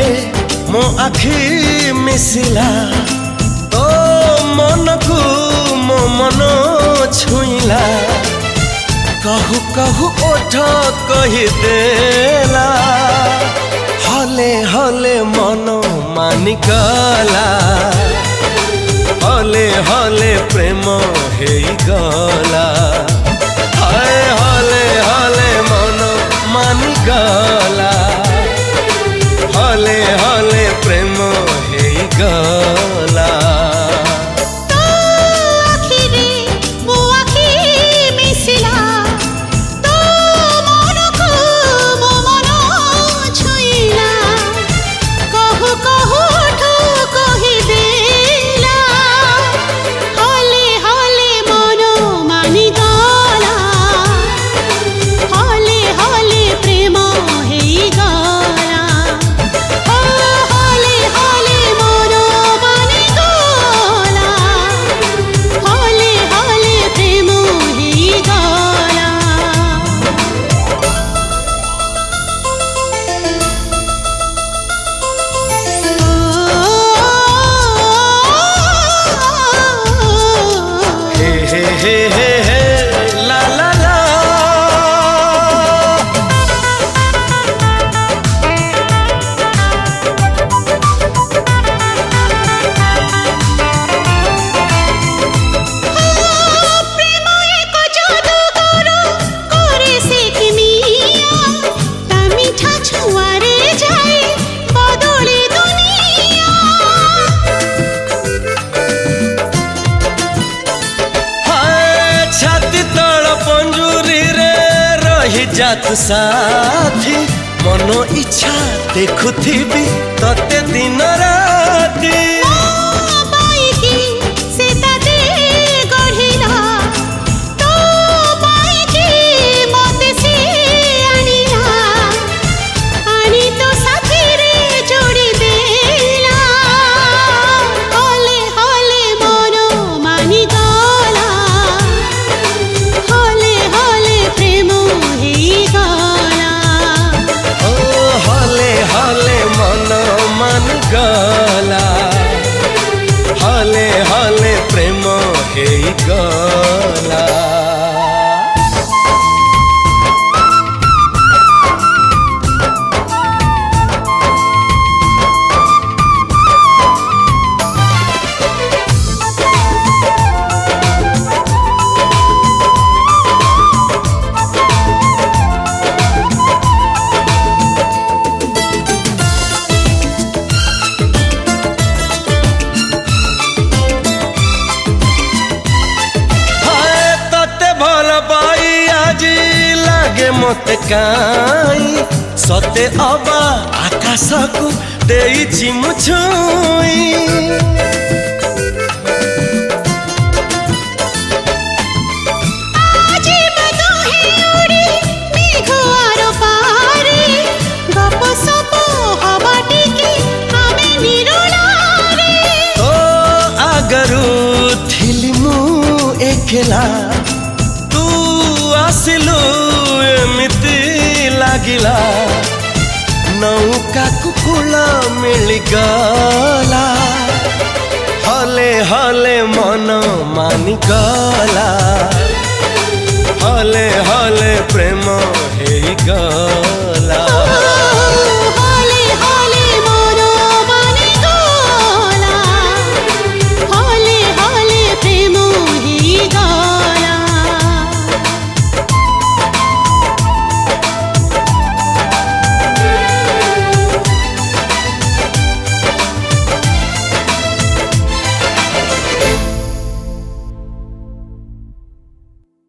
मो आखि मिसिला तो मन को मो मन छुईला कहू कहू ओठ कही देला हले हले मन मानिकला हले हले प्रेम हेगला हाय हले हले मन मानिकला हले हले प्रेम हेगला हे हे हे ला ला ला प्रेम एक जादूगर करे से किमिया ता मीठा छुआरे जाए बदले दुनिया छाती तल पंजुरी रे रही जात साथी मनो इच्छा देखुथिबी तते दिन राती बाईकी से ताते गढ़िला तो बाईकी मते से आनिला आनी तो साथी रे जोड़ी देला हले हले मनो मानी गला हले हले प्रेम हेगला ओ हले हले मन मानिकला हले हले प्रेम हेगला मते काई सते अबा आकाश को देइछि मुछुई आजी बदोहे उड़ी मेघुआर पारे गप सप हवाटी की आमे निरोलारे तो आगरू थिली मु एकेला तू आसिलु एमिति लागिला नौका कुकुल मिलिगला हले हले मन मानिकला हले हले प्रेम हेगला।